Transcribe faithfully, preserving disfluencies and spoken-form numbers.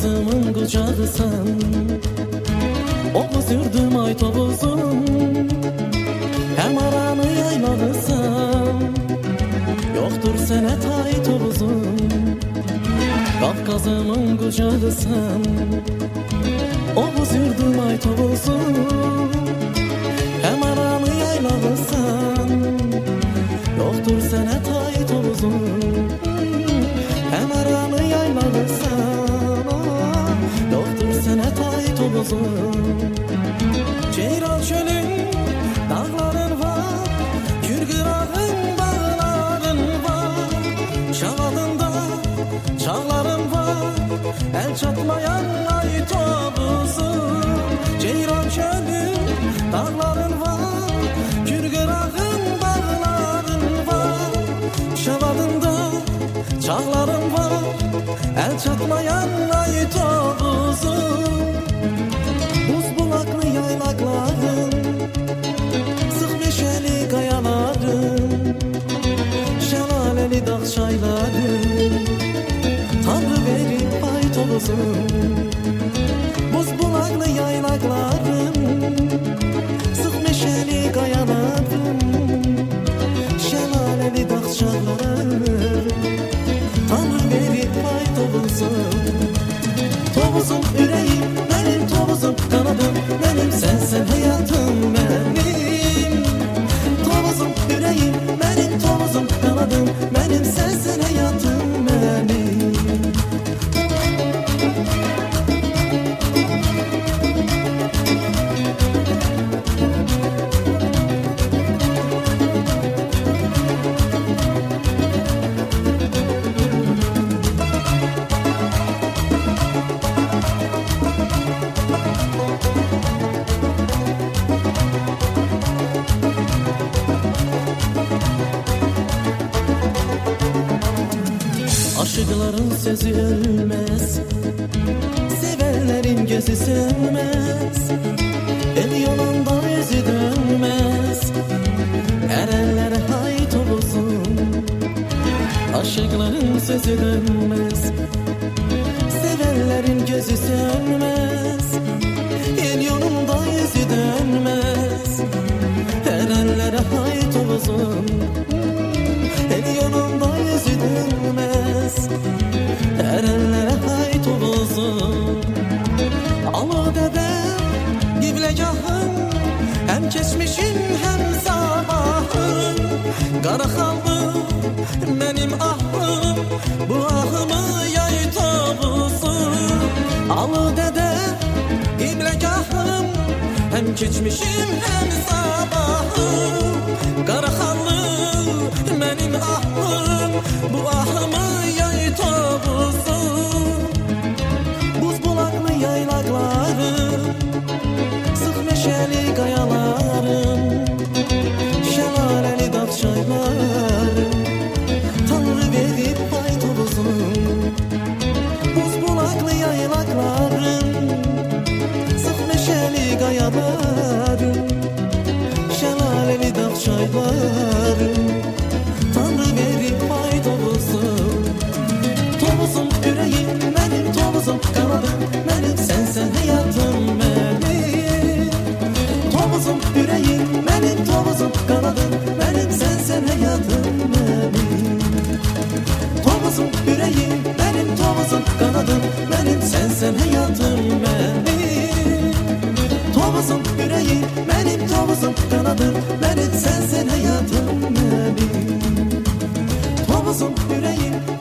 kızımın kucağısın. Oku sürdüm ay topuzum, hem aranı yaylalısın. Yoktur sene tay topuzum, Kafkazımın kucağısın. Oku sürdüm ay topuzum, hem aranı yaylalısın. Yoktur sene tay topuzum, hem aranı yaylalısın. Yoktur sene tay topuzum. Ceyran çölün dağların var, Gürgırağın bağların var. Şavadında çağların var, el çatmayan ay topuzu. Ceyran çölün dağların var, Gürgırağın bağların var. Şavadında çağların var, el çatmayan ay topuzu. Buz bulaklı yaylakların, sık meşeli kayaların, şelaleli dağ çayların, Tanrı verip ay topuzum. Buz bulaklı yaylakların, sık meşeli kayaların, şelaleli dağ çayların, Tanrı verip ay topuzum. Topuzum yüreğim benim, topuzum kanadım benim, sensin hayatım benim. Topuzum yüreğim benim, topuzum kanadım benim, sensin hayatım benim. Aşıkların sözü ölmez, sevenlerin gözü sönmez. El yolunda yüzü dönmez, erenlere hay topuzum. Aşıkların sözü dönmez, sevenlerin gözü sönmez. El yolunda yüzü dönmez, erenlere hay topuzum. El yolunda yüzü dönmez, erenlere hay topuzum. Alı dedem giblegahım, hem geçmişim hem sabahım. Kara kaldı benim ahım, bu ahımı yay topuzum. Alı dedem giblegahım, hem geçmişim hem sabahım. Kara kaldı benim ahım, bu ahımı yay topuzum. Buz bulaklı yaylaklarım, sık meşeli kayalarım, şelaleli dağ çaylarım, Tanrı verip ay topuzum. Buz bulaklı yaylaklarım, sık meşeli kayalarım, şelaleli dağ çaylarım, Tanrı verip ay topuzum. Topuzum yüreğim benim, topuzum kanadım benim, sensin hayatım benim. Topuzum yüreğim benim, topuzum kanadım benim, sensin hayatım benim. Topuzum yüreğim benim, topuzum kanadım benim, sensin hayatım benim. Topuzum yüreğim benim, topuzum kanadım benim, sensin hayatım benim. Topuzum yüreğim